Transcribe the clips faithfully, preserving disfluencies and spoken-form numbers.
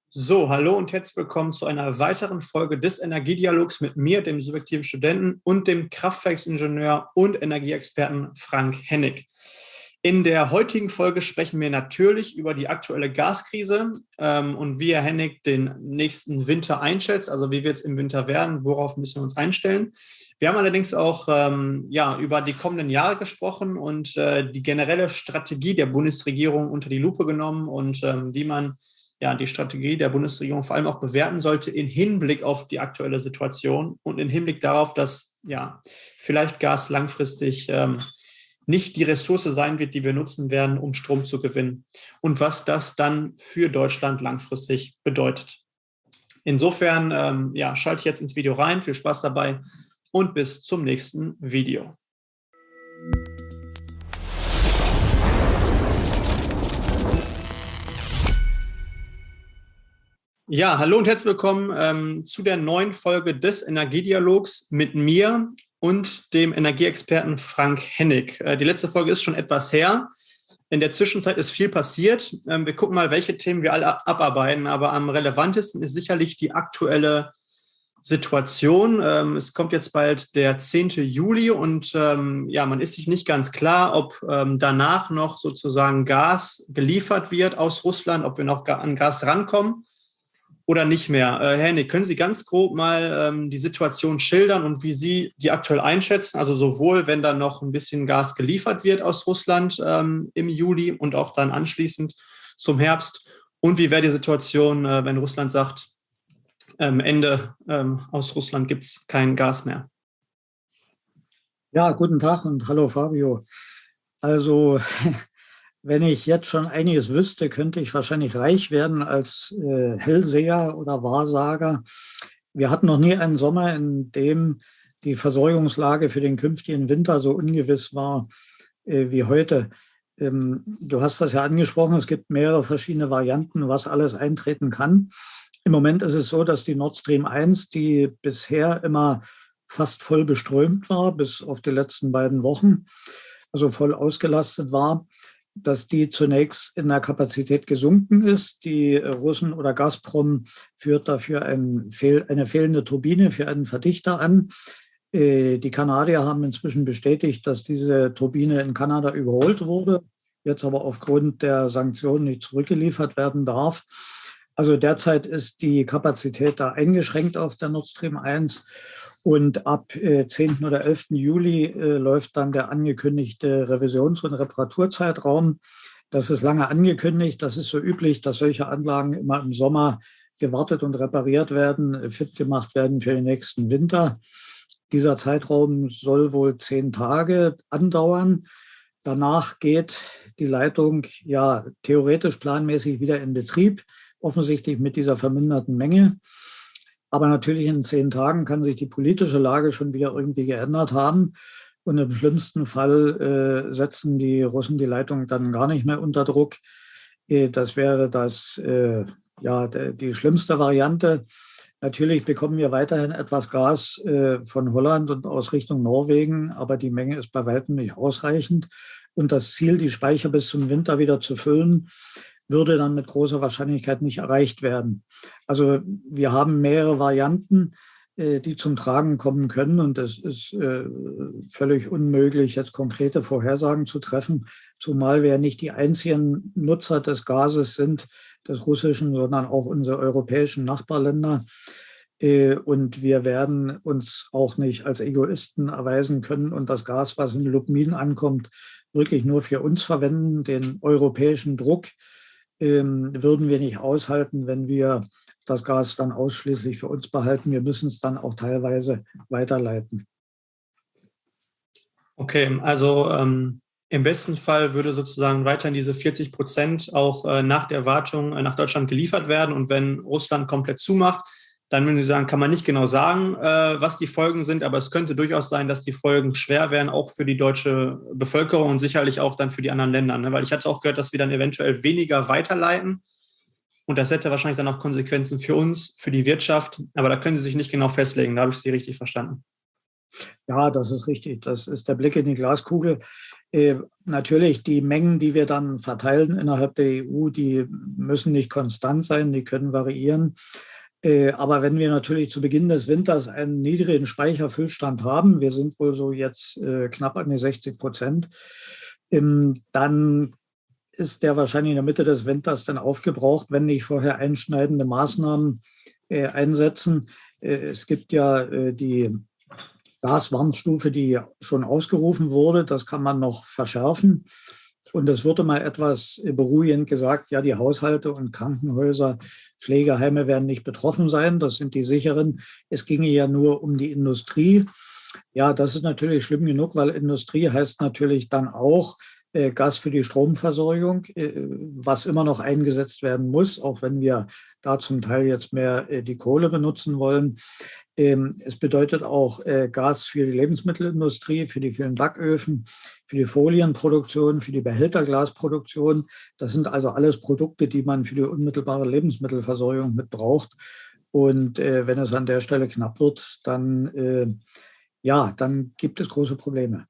So, hallo und herzlich willkommen zu einer weiteren Folge des Energiedialogs mit mir, dem subjektiven Studenten und dem Kraftwerksingenieur und Energieexperten Frank Hennig. In der heutigen Folge sprechen wir natürlich über die aktuelle Gaskrise ähm, und wie Herr Hennig den nächsten Winter einschätzt, also wie wird es im Winter werden, worauf müssen wir uns einstellen. Wir haben allerdings auch ähm, ja, über die kommenden Jahre gesprochen und äh, die generelle Strategie der Bundesregierung unter die Lupe genommen und ähm, wie man ja, die Strategie der Bundesregierung vor allem auch bewerten sollte in Hinblick auf die aktuelle Situation und in Hinblick darauf, dass ja vielleicht Gas langfristig ähm, nicht die Ressource sein wird, die wir nutzen werden, um Strom zu gewinnen und was das dann für Deutschland langfristig bedeutet. Insofern ähm, ja, schalte ich jetzt ins Video rein. Viel Spaß dabei und bis zum nächsten Video. Ja, hallo und herzlich willkommen ähm, zu der neuen Folge des Energiedialogs mit mir und dem Energieexperten Frank Hennig. Äh, die letzte Folge ist schon etwas her. In der Zwischenzeit ist viel passiert. Ähm, wir gucken mal, welche Themen wir alle abarbeiten, aber am relevantesten ist sicherlich die aktuelle Situation. Ähm, es kommt jetzt bald der zehnte Juli und ähm, ja, man ist sich nicht ganz klar, ob ähm, danach noch sozusagen Gas geliefert wird aus Russland, ob wir noch an Gas rankommen oder nicht mehr. Äh, Herr Hennig, können Sie ganz grob mal ähm, die Situation schildern und wie Sie die aktuell einschätzen? Also sowohl, wenn dann noch ein bisschen Gas geliefert wird aus Russland ähm, im Juli und auch dann anschließend zum Herbst. Und wie wäre die Situation, äh, wenn Russland sagt, ähm, Ende ähm, aus Russland gibt es kein Gas mehr? Ja, guten Tag und hallo Fabio. Also wenn ich jetzt schon einiges wüsste, könnte ich wahrscheinlich reich werden als äh, Hellseher oder Wahrsager. Wir hatten noch nie einen Sommer, in dem die Versorgungslage für den künftigen Winter so ungewiss war äh, wie heute. Ähm, du hast das ja angesprochen, es gibt mehrere verschiedene Varianten, was alles eintreten kann. Im Moment ist es so, dass die Nord Stream eins, die bisher immer fast voll beströmt war, bis auf die letzten beiden Wochen, also voll ausgelastet war, dass die zunächst in der Kapazität gesunken ist. Die Russen oder Gazprom führt dafür ein Fehl, eine fehlende Turbine für einen Verdichter an. Die Kanadier haben inzwischen bestätigt, dass diese Turbine in Kanada überholt wurde, jetzt aber aufgrund der Sanktionen nicht zurückgeliefert werden darf. Also derzeit ist die Kapazität da eingeschränkt auf der Nord Stream eins. Und ab äh, zehnten oder elften Juli äh, läuft dann der angekündigte Revisions- und Reparaturzeitraum. Das ist lange angekündigt. Das ist so üblich, dass solche Anlagen immer im Sommer gewartet und repariert werden, fit gemacht werden für den nächsten Winter. Dieser Zeitraum soll wohl zehn Tage andauern. Danach geht die Leitung ja theoretisch planmäßig wieder in Betrieb, offensichtlich mit dieser verminderten Menge. Aber natürlich in zehn Tagen kann sich die politische Lage schon wieder irgendwie geändert haben. Und im schlimmsten Fall äh, setzen die Russen die Leitung dann gar nicht mehr unter Druck. Äh, das wäre das, äh, ja, de, die schlimmste Variante. Natürlich bekommen wir weiterhin etwas Gas äh, von Holland und aus Richtung Norwegen, aber die Menge ist bei weitem nicht ausreichend. Und das Ziel, die Speicher bis zum Winter wieder zu füllen, würde dann mit großer Wahrscheinlichkeit nicht erreicht werden. Also wir haben mehrere Varianten, äh, die zum Tragen kommen können. Und es ist äh, völlig unmöglich, jetzt konkrete Vorhersagen zu treffen, zumal wir nicht die einzigen Nutzer des Gases sind, des russischen, sondern auch unsere europäischen Nachbarländer. Äh, und wir werden uns auch nicht als Egoisten erweisen können und das Gas, was in Lubmin ankommt, wirklich nur für uns verwenden. Den europäischen Druck würden wir nicht aushalten, wenn wir das Gas dann ausschließlich für uns behalten. Wir müssen es dann auch teilweise weiterleiten. Okay, also ähm, im besten Fall würde sozusagen weiterhin diese vierzig Prozent auch äh, nach der Wartung äh, nach Deutschland geliefert werden. Und wenn Russland komplett zumacht, dann würden Sie sagen, kann man nicht genau sagen, äh, was die Folgen sind, aber es könnte durchaus sein, dass die Folgen schwer wären, auch für die deutsche Bevölkerung und sicherlich auch dann für die anderen Länder. Ne? Weil ich hatte auch gehört, dass wir dann eventuell weniger weiterleiten und das hätte wahrscheinlich dann auch Konsequenzen für uns, für die Wirtschaft, aber da können Sie sich nicht genau festlegen, da habe ich Sie richtig verstanden. Ja, das ist richtig. Das ist der Blick in die Glaskugel. Äh, natürlich, die Mengen, die wir dann verteilen innerhalb der E U, die müssen nicht konstant sein, die können variieren. Äh, aber wenn wir natürlich zu Beginn des Winters einen niedrigen Speicherfüllstand haben, wir sind wohl so jetzt äh, knapp an die sechzig Prozent, ähm, dann ist der wahrscheinlich in der Mitte des Winters dann aufgebraucht, wenn nicht vorher einschneidende Maßnahmen äh, einsetzen. Äh, es gibt ja äh, die Gaswarnstufe, die schon ausgerufen wurde. Das kann man noch verschärfen. Und es wurde mal etwas beruhigend gesagt, ja, die Haushalte und Krankenhäuser, Pflegeheime werden nicht betroffen sein. Das sind die sicheren. Es ginge ja nur um die Industrie. Ja, das ist natürlich schlimm genug, weil Industrie heißt natürlich dann auch äh, Gas für die Stromversorgung, äh, was immer noch eingesetzt werden muss, auch wenn wir da zum Teil jetzt mehr äh, die Kohle benutzen wollen. Ähm, es bedeutet auch äh, Gas für die Lebensmittelindustrie, für die vielen Backöfen, für die Folienproduktion, für die Behälterglasproduktion. Das sind also alles Produkte, die man für die unmittelbare Lebensmittelversorgung mit braucht. Und äh, wenn es an der Stelle knapp wird, dann, äh, ja, dann gibt es große Probleme.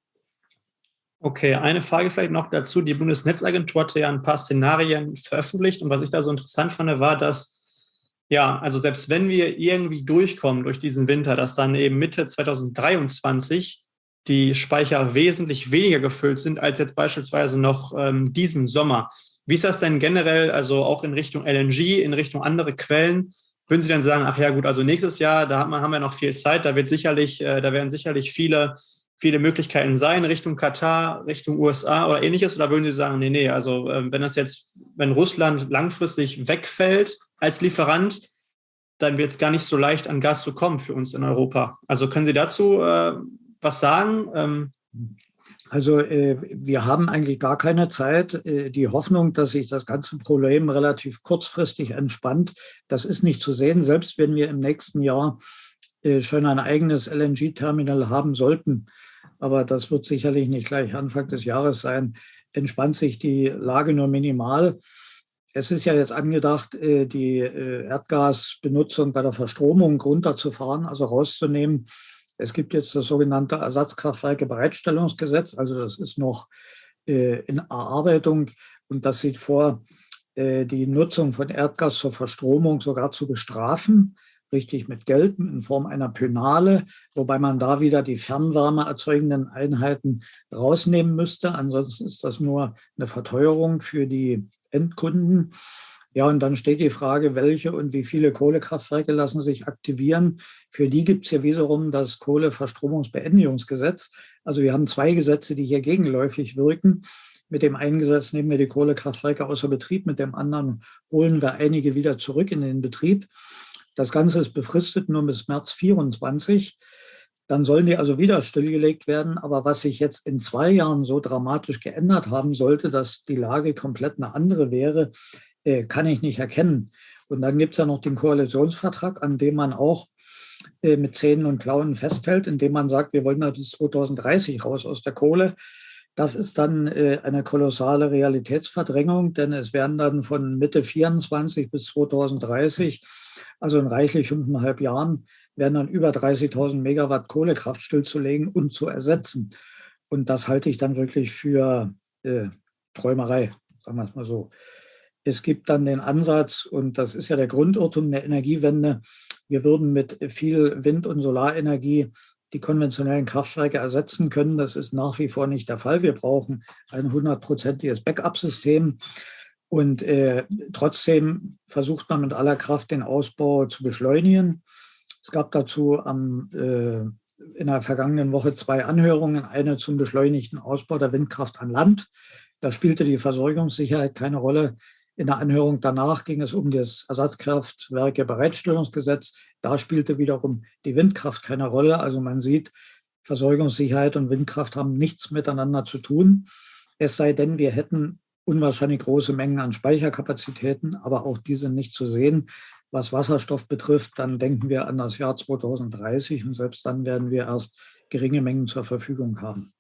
Okay, eine Frage vielleicht noch dazu. Die Bundesnetzagentur hatte ja ein paar Szenarien veröffentlicht. Und was ich da so interessant fand, war, dass, ja, also selbst wenn wir irgendwie durchkommen durch diesen Winter, dass dann eben Mitte zwanzig dreiundzwanzig die Speicher wesentlich weniger gefüllt sind als jetzt beispielsweise noch ähm, diesen Sommer. Wie ist das denn generell, also auch in Richtung L N G, in Richtung andere Quellen? Würden Sie dann sagen, ach ja gut, also nächstes Jahr, da haben wir, haben wir noch viel Zeit, da wird sicherlich, äh, da werden sicherlich viele viele Möglichkeiten sein, Richtung Katar, Richtung U S A oder ähnliches? Oder würden Sie sagen, nee, nee, also äh, wenn das jetzt, wenn Russland langfristig wegfällt als Lieferant, dann wird es gar nicht so leicht an Gas zu kommen für uns in Europa. Also können Sie dazu äh, was sagen? Ähm Also äh, wir haben eigentlich gar keine Zeit. Äh, die Hoffnung, dass sich das ganze Problem relativ kurzfristig entspannt, das ist nicht zu sehen, selbst wenn wir im nächsten Jahr äh, schon ein eigenes L N G-Terminal haben sollten. Aber das wird sicherlich nicht gleich Anfang des Jahres sein, entspannt sich die Lage nur minimal. Es ist ja jetzt angedacht, die Erdgasbenutzung bei der Verstromung runterzufahren, also rauszunehmen. Es gibt jetzt das sogenannte Ersatzkraftwerke-Bereitstellungsgesetz, also das ist noch in Erarbeitung und das sieht vor, die Nutzung von Erdgas zur Verstromung sogar zu bestrafen, richtig mit Geld in Form einer Pönale, wobei man da wieder die Fernwärme erzeugenden Einheiten rausnehmen müsste. Ansonsten ist das nur eine Verteuerung für die Endkunden. Ja, und dann steht die Frage, welche und wie viele Kohlekraftwerke lassen sich aktivieren. Für die gibt es ja wiederum das Kohleverstromungsbeendigungsgesetz. Also wir haben zwei Gesetze, die hier gegenläufig wirken. Mit dem einen Gesetz nehmen wir die Kohlekraftwerke außer Betrieb, mit dem anderen holen wir einige wieder zurück in den Betrieb. Das Ganze ist befristet nur bis März vierundzwanzig. Dann sollen die also wieder stillgelegt werden. Aber was sich jetzt in zwei Jahren so dramatisch geändert haben sollte, dass die Lage komplett eine andere wäre, äh, kann ich nicht erkennen. Und dann gibt es ja noch den Koalitionsvertrag, an dem man auch äh, mit Zähnen und Klauen festhält, indem man sagt, wir wollen bis zwanzig dreißig raus aus der Kohle. Das ist dann äh, eine kolossale Realitätsverdrängung, denn es werden dann von Mitte vierundzwanzig bis zwanzig dreißig, also in reichlich fünfeinhalb Jahren, werden dann über dreißigtausend Megawatt Kohlekraft stillzulegen und zu ersetzen. Und das halte ich dann wirklich für äh, Träumerei, sagen wir es mal so. Es gibt dann den Ansatz, und das ist ja der Grundirrtum der Energiewende, wir würden mit viel Wind- und Solarenergie die konventionellen Kraftwerke ersetzen können. Das ist nach wie vor nicht der Fall. Wir brauchen ein hundertprozentiges Backup-System. Und äh, trotzdem versucht man mit aller Kraft den Ausbau zu beschleunigen. Es gab dazu am, äh, in der vergangenen Woche zwei Anhörungen, eine zum beschleunigten Ausbau der Windkraft an Land. Da spielte die Versorgungssicherheit keine Rolle. In der Anhörung danach ging es um das Ersatzkraftwerke-Bereitstellungsgesetz. Da spielte wiederum die Windkraft keine Rolle. Also man sieht, Versorgungssicherheit und Windkraft haben nichts miteinander zu tun. Es sei denn, wir hätten unwahrscheinlich große Mengen an Speicherkapazitäten, aber auch die sind nicht zu sehen. Was Wasserstoff betrifft, dann denken wir an das Jahr zwanzig dreißig und selbst dann werden wir erst geringe Mengen zur Verfügung haben.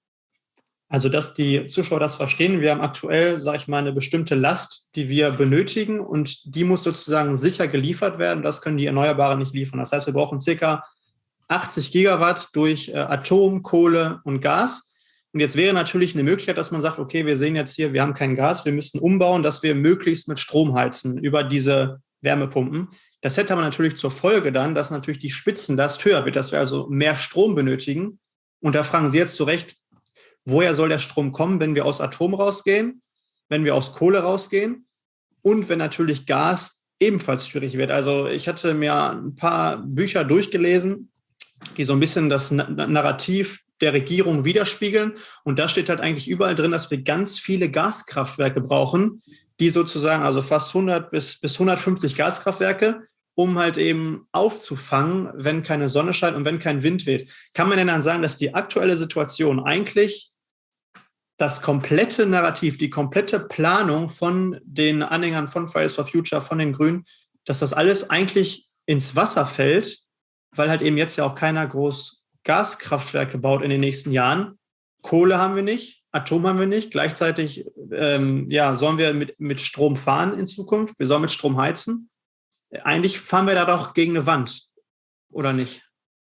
Also, dass die Zuschauer das verstehen, wir haben aktuell, sage ich mal, eine bestimmte Last, die wir benötigen und die muss sozusagen sicher geliefert werden. Das können die Erneuerbaren nicht liefern. Das heißt, wir brauchen circa achtzig Gigawatt durch äh, Atom, Kohle und Gas. Und jetzt wäre natürlich eine Möglichkeit, dass man sagt, okay, wir sehen jetzt hier, wir haben kein Gas, wir müssen umbauen, dass wir möglichst mit Strom heizen über diese Wärmepumpen. Das hätte aber natürlich zur Folge dann, dass natürlich die Spitzenlast höher wird, dass wir also mehr Strom benötigen. Und da fragen Sie jetzt zu Recht, woher soll der Strom kommen, wenn wir aus Atom rausgehen, wenn wir aus Kohle rausgehen und wenn natürlich Gas ebenfalls schwierig wird. Also ich hatte mir ein paar Bücher durchgelesen, die so ein bisschen das Narrativ der Regierung widerspiegeln. Und da steht halt eigentlich überall drin, dass wir ganz viele Gaskraftwerke brauchen, die sozusagen, also fast hundert bis, bis hundertfünfzig Gaskraftwerke, um halt eben aufzufangen, wenn keine Sonne scheint und wenn kein Wind weht. Kann man denn dann sagen, dass die aktuelle Situation eigentlich das komplette Narrativ, die komplette Planung von den Anhängern von Fridays for Future, von den Grünen, dass das alles eigentlich ins Wasser fällt, weil halt eben jetzt ja auch keiner groß Gaskraftwerke baut in den nächsten Jahren. Kohle haben wir nicht, Atom haben wir nicht. Gleichzeitig ähm, ja, sollen wir mit, mit Strom fahren in Zukunft. Wir sollen mit Strom heizen. Eigentlich fahren wir da doch gegen eine Wand, oder nicht?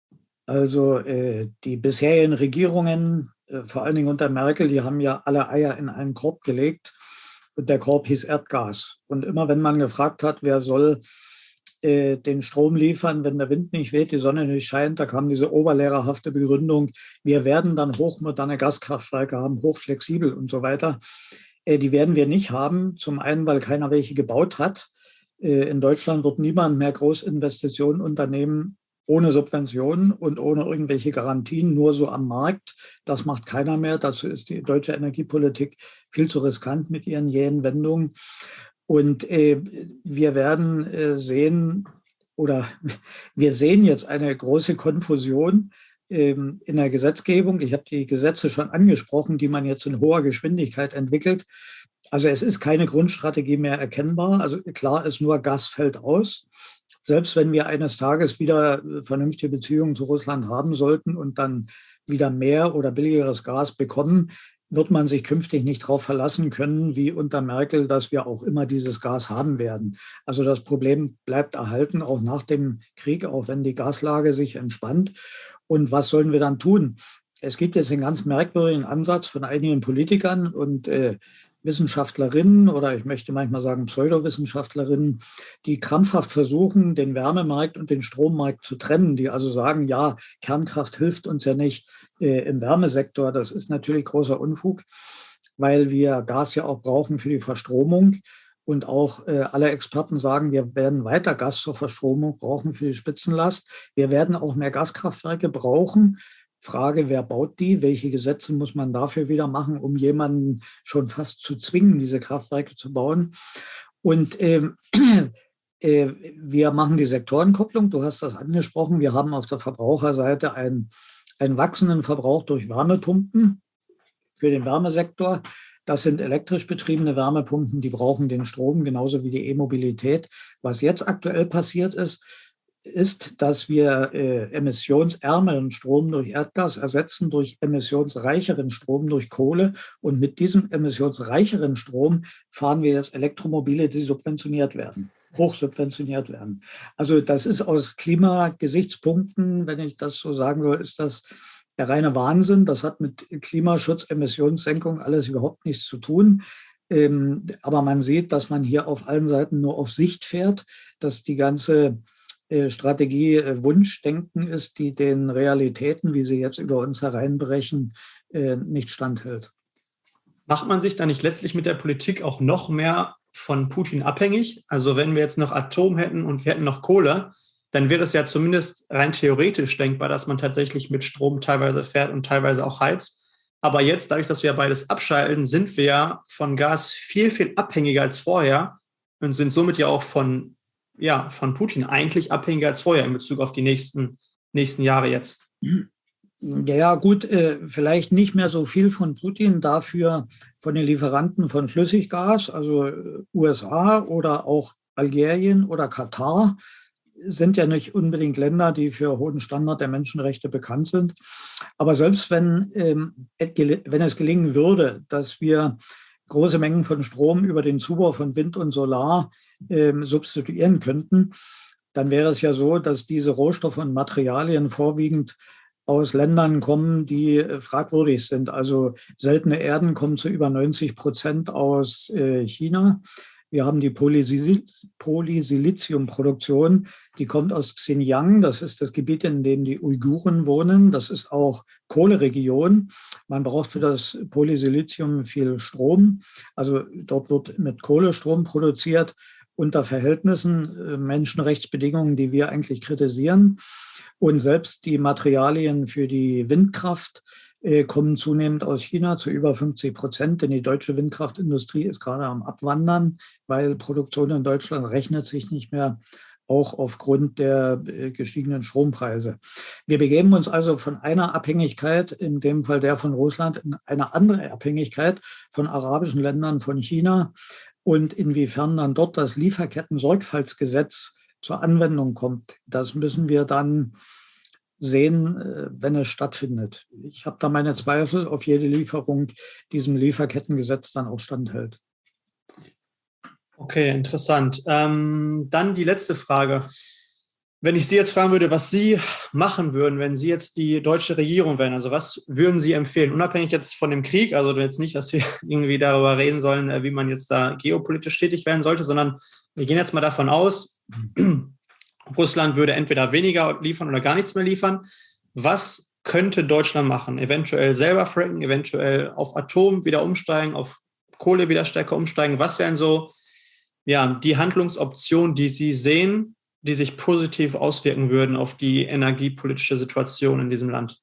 Also äh, die bisherigen Regierungen, äh, vor allen Dingen unter Merkel, die haben ja alle Eier in einen Korb gelegt. Und der Korb hieß Erdgas. Und immer wenn man gefragt hat, wer soll äh, den Strom liefern, wenn der Wind nicht weht, die Sonne nicht scheint, da kam diese oberlehrerhafte Begründung, wir werden dann hochmoderne Gaskraftwerke haben, hochflexibel und so weiter. Äh, die werden wir nicht haben. Zum einen, weil keiner welche gebaut hat. Äh, in Deutschland wird niemand mehr Großinvestitionen unternehmen ohne Subventionen und ohne irgendwelche Garantien, nur so am Markt. Das macht keiner mehr. Dazu ist die deutsche Energiepolitik viel zu riskant mit ihren jähen Wendungen. Und äh, wir werden äh, sehen, oder wir sehen jetzt eine große Konfusion ähm, in der Gesetzgebung. Ich habe die Gesetze schon angesprochen, die man jetzt in hoher Geschwindigkeit entwickelt. Also es ist keine Grundstrategie mehr erkennbar. Also klar ist nur, Gas fällt aus. Selbst wenn wir eines Tages wieder vernünftige Beziehungen zu Russland haben sollten und dann wieder mehr oder billigeres Gas bekommen, wird man sich künftig nicht darauf verlassen können, wie unter Merkel, dass wir auch immer dieses Gas haben werden. Also das Problem bleibt erhalten, auch nach dem Krieg, auch wenn die Gaslage sich entspannt. Und was sollen wir dann tun? Es gibt jetzt einen ganz merkwürdigen Ansatz von einigen Politikern und äh, Wissenschaftlerinnen oder ich möchte manchmal sagen Pseudowissenschaftlerinnen, die krampfhaft versuchen, den Wärmemarkt und den Strommarkt zu trennen, die also sagen, ja, Kernkraft hilft uns ja nicht äh, im Wärmesektor. Das ist natürlich großer Unfug, weil wir Gas ja auch brauchen für die Verstromung. Und auch äh, alle Experten sagen, wir werden weiter Gas zur Verstromung brauchen für die Spitzenlast. Wir werden auch mehr Gaskraftwerke brauchen. Frage, wer baut die? Welche Gesetze muss man dafür wieder machen, um jemanden schon fast zu zwingen, diese Kraftwerke zu bauen? Und ähm, äh, wir machen die Sektorenkopplung. Du hast das angesprochen. Wir haben auf der Verbraucherseite einen, einen wachsenden Verbrauch durch Wärmepumpen für den Wärmesektor. Das sind elektrisch betriebene Wärmepumpen, die brauchen den Strom, genauso wie die E-Mobilität. Was jetzt aktuell passiert ist, ist, dass wir äh, emissionsärmeren Strom durch Erdgas ersetzen durch emissionsreicheren Strom durch Kohle. Und mit diesem emissionsreicheren Strom fahren wir jetzt Elektromobile, die subventioniert werden, hochsubventioniert werden. Also das ist aus Klimagesichtspunkten, wenn ich das so sagen will, ist das der reine Wahnsinn. Das hat mit Klimaschutz, Emissionssenkung alles überhaupt nichts zu tun. Ähm, aber man sieht, dass man hier auf allen Seiten nur auf Sicht fährt, dass die ganze Strategie Wunschdenken ist, die den Realitäten, wie sie jetzt über uns hereinbrechen, nicht standhält. Macht man sich da nicht letztlich mit der Politik auch noch mehr von Putin abhängig? Also wenn wir jetzt noch Atom hätten und wir hätten noch Kohle, dann wäre es ja zumindest rein theoretisch denkbar, dass man tatsächlich mit Strom teilweise fährt und teilweise auch heizt. Aber jetzt, dadurch, dass wir beides abschalten, sind wir ja von Gas viel, viel abhängiger als vorher und sind somit ja auch von ja, von Putin eigentlich abhängiger als vorher in Bezug auf die nächsten, nächsten Jahre jetzt. Ja, gut, äh, vielleicht nicht mehr so viel von Putin, dafür von den Lieferanten von Flüssiggas, also U S A oder auch Algerien oder Katar, sind ja nicht unbedingt Länder, die für hohen Standard der Menschenrechte bekannt sind. Aber selbst wenn, ähm, wenn es gelingen würde, dass wir große Mengen von Strom über den Zubau von Wind und Solar ähm, substituieren könnten, dann wäre es ja so, dass diese Rohstoffe und Materialien vorwiegend aus Ländern kommen, die fragwürdig sind. Also seltene Erden kommen zu über neunzig Prozent aus China. Wir haben die Polysiliziumproduktion, die kommt aus Xinjiang. Das ist das Gebiet, in dem die Uiguren wohnen. Das ist auch Kohleregion. Man braucht für das Polysilizium viel Strom. Also dort wird mit Kohle Strom produziert unter Verhältnissen, Menschenrechtsbedingungen, die wir eigentlich kritisieren. Und selbst die Materialien für die Windkraft äh, kommen zunehmend aus China zu über fünfzig Prozent, denn die deutsche Windkraftindustrie ist gerade am Abwandern, weil Produktion in Deutschland rechnet sich nicht mehr, auch aufgrund der äh, gestiegenen Strompreise. Wir begeben uns also von einer Abhängigkeit, in dem Fall der von Russland, in eine andere Abhängigkeit von arabischen Ländern, von China. Und inwiefern dann dort das Lieferketten-Sorgfaltsgesetz zur Anwendung kommt, das müssen wir dann sehen, wenn es stattfindet. Ich habe da meine Zweifel, ob jede Lieferung diesem Lieferkettengesetz dann auch standhält. Okay, interessant. Ähm, dann die letzte Frage. Wenn ich Sie jetzt fragen würde, was Sie machen würden, wenn Sie jetzt die deutsche Regierung wären, also was würden Sie empfehlen, unabhängig jetzt von dem Krieg, also jetzt nicht, dass wir irgendwie darüber reden sollen, wie man jetzt da geopolitisch tätig werden sollte, sondern wir gehen jetzt mal davon aus, Russland würde entweder weniger liefern oder gar nichts mehr liefern. Was könnte Deutschland machen? Eventuell selber fracken, eventuell auf Atom wieder umsteigen, auf Kohle wieder stärker umsteigen. Was wären so ja, die Handlungsoptionen, die Sie sehen, die sich positiv auswirken würden auf die energiepolitische Situation in diesem Land?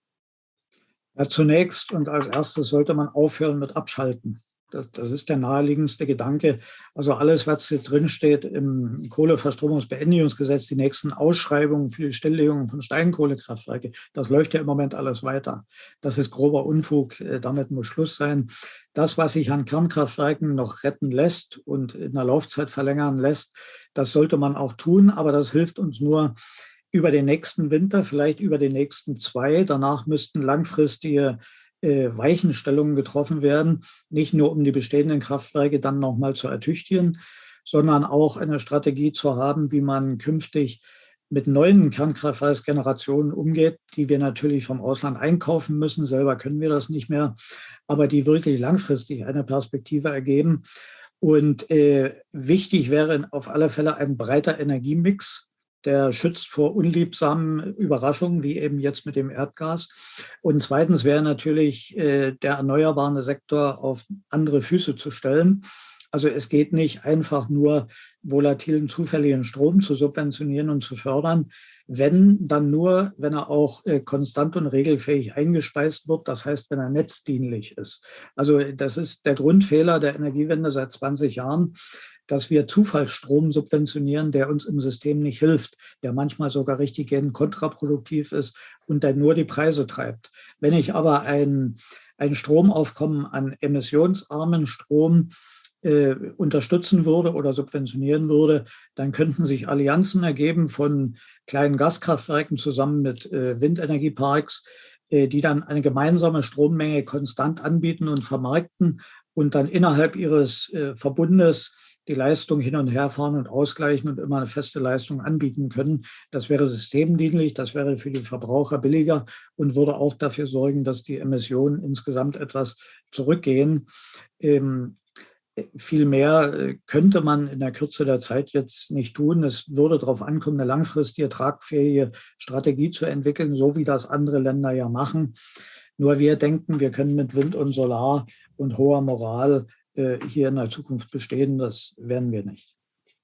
Ja, zunächst und als erstes sollte man aufhören mit Abschalten. Das, das ist der naheliegendste Gedanke. Also alles, was hier drin steht im Kohleverstromungsbeendigungsgesetz, die nächsten Ausschreibungen für die Stilllegung von Steinkohlekraftwerke, das läuft ja im Moment alles weiter. Das ist grober Unfug. Damit muss Schluss sein. Das, was sich an Kernkraftwerken noch retten lässt und in der Laufzeit verlängern lässt, das sollte man auch tun. Aber das hilft uns nur über den nächsten Winter, vielleicht über den nächsten zwei. Danach müssten langfristige Weichenstellungen getroffen werden, nicht nur um die bestehenden Kraftwerke dann nochmal zu ertüchtigen, sondern auch eine Strategie zu haben, wie man künftig mit neuen Kernkraftwerksgenerationen umgeht, die wir natürlich vom Ausland einkaufen müssen. Selber können wir das nicht mehr, aber die wirklich langfristig eine Perspektive ergeben. Und äh, wichtig wäre auf alle Fälle ein breiter Energiemix, der schützt vor unliebsamen Überraschungen, wie eben jetzt mit dem Erdgas. Und zweitens wäre natürlich äh, der erneuerbare Sektor auf andere Füße zu stellen. Also es geht nicht einfach nur volatilen, zufälligen Strom zu subventionieren und zu fördern. Wenn, dann nur, wenn er auch äh, konstant und regelfähig eingespeist wird. Das heißt, wenn er netzdienlich ist. Also das ist der Grundfehler der Energiewende seit zwanzig Jahren, dass wir Zufallsstrom subventionieren, der uns im System nicht hilft, der manchmal sogar richtig kontraproduktiv ist und der nur die Preise treibt. Wenn ich aber ein, ein Stromaufkommen an emissionsarmen Strom äh, unterstützen würde oder subventionieren würde, dann könnten sich Allianzen ergeben von kleinen Gaskraftwerken zusammen mit äh, Windenergieparks, äh, die dann eine gemeinsame Strommenge konstant anbieten und vermarkten und dann innerhalb ihres äh, Verbundes die Leistung hin und her fahren und ausgleichen und immer eine feste Leistung anbieten können. Das wäre systemdienlich, das wäre für die Verbraucher billiger und würde auch dafür sorgen, dass die Emissionen insgesamt etwas zurückgehen. Ähm, viel mehr könnte man in der Kürze der Zeit jetzt nicht tun. Es würde darauf ankommen, eine langfristige, tragfähige Strategie zu entwickeln, so wie das andere Länder ja machen. Nur wir denken, wir können mit Wind und Solar und hoher Moral hier in der Zukunft bestehen. Das werden wir nicht.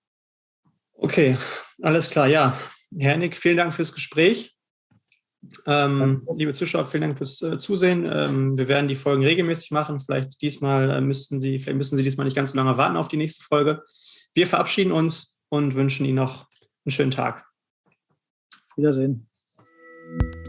Okay, alles klar. Ja, Herr Hennig, vielen Dank fürs Gespräch. Ähm, liebe Zuschauer, vielen Dank fürs äh, Zusehen. Ähm, wir werden die Folgen regelmäßig machen. Vielleicht diesmal äh, müssten Sie, vielleicht müssen Sie diesmal nicht ganz so lange warten auf die nächste Folge. Wir verabschieden uns und wünschen Ihnen noch einen schönen Tag. Wiedersehen.